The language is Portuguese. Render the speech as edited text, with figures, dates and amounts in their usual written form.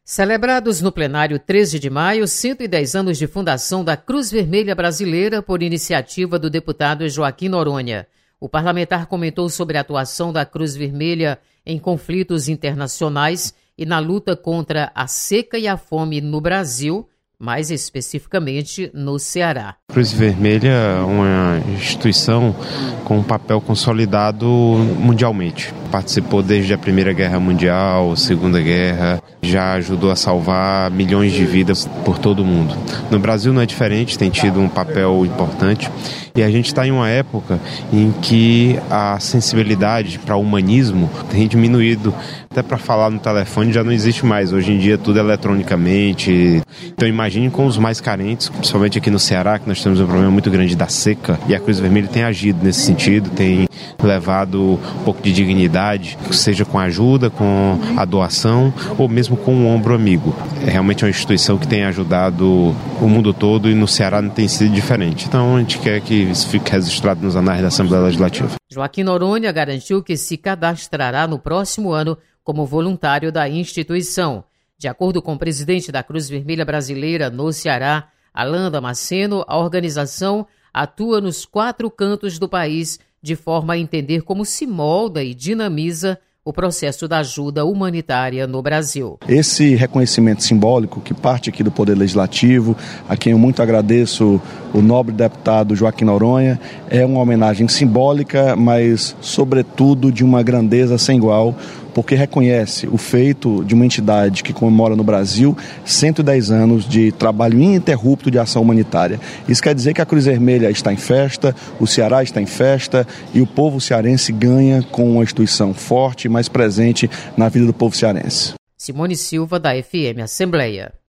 Celebrados no plenário 13 de maio, 110 anos de fundação da Cruz Vermelha Brasileira por iniciativa do deputado Joaquim Noronha. O parlamentar comentou sobre a atuação da Cruz Vermelha em conflitos internacionais e na luta contra a seca e a fome no Brasil, mais especificamente no Ceará. A Cruz Vermelha é uma instituição com um papel consolidado mundialmente. Participou desde a Primeira Guerra Mundial, Segunda Guerra, já ajudou a salvar milhões de vidas por todo o mundo. No Brasil não é diferente, tem tido um papel importante. E a gente está em uma época em que a sensibilidade para o humanismo tem diminuído. Até para falar no telefone já não existe mais. Hoje em dia tudo eletronicamente. Então imagine com os mais carentes, principalmente aqui no Ceará, que nós temos um problema muito grande da seca. E a Cruz Vermelha tem agido nesse sentido, tem levado um pouco de dignidade, seja com a ajuda, com a doação ou mesmo com um ombro amigo. É realmente uma instituição que tem ajudado o mundo todo e no Ceará não tem sido diferente. Então a gente quer que isso fique registrado nos anais da Assembleia Legislativa. Joaquim Noronha garantiu que se cadastrará no próximo ano como voluntário da instituição. De acordo com o presidente da Cruz Vermelha Brasileira no Ceará, Alain Damasceno, a organização atua nos 4 cantos do país de forma a entender como se molda e dinamiza o processo da ajuda humanitária no Brasil. Esse reconhecimento simbólico que parte aqui do Poder Legislativo, a quem eu muito agradeço, o nobre deputado Joaquim Noronha, é uma homenagem simbólica, mas sobretudo de uma grandeza sem igual, porque reconhece o feito de uma entidade que comemora no Brasil 110 anos de trabalho ininterrupto de ação humanitária. Isso quer dizer que a Cruz Vermelha está em festa, o Ceará está em festa e o povo cearense ganha com uma instituição forte e mais presente na vida do povo cearense. Simone Silva, da FM Assembleia.